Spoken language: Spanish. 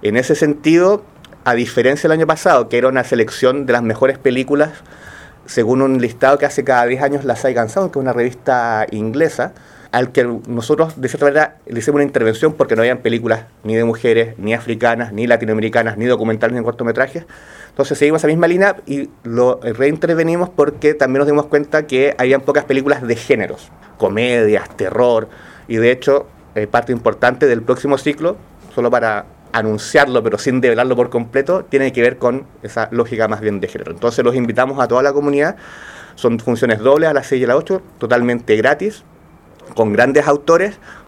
En ese sentido, a diferencia del año pasado, que era una selección de las mejores películas, según un listado que hace cada 10 años la Science Sound, que es una revista inglesa, al que nosotros, de cierta manera, le hicimos una intervención porque no habían películas ni de mujeres, ni africanas, ni latinoamericanas, ni documentales, ni cortometrajes. Entonces seguimos esa misma línea y lo reintervenimos porque también nos dimos cuenta que habían pocas películas de géneros, comedias, terror, y de hecho, parte importante del próximo ciclo, solo para anunciarlo pero sin develarlo por completo, tiene que ver con esa lógica más bien de género. Entonces los invitamos a toda la comunidad, son funciones dobles a las 6 y a las 8, totalmente gratis, con grandes autores,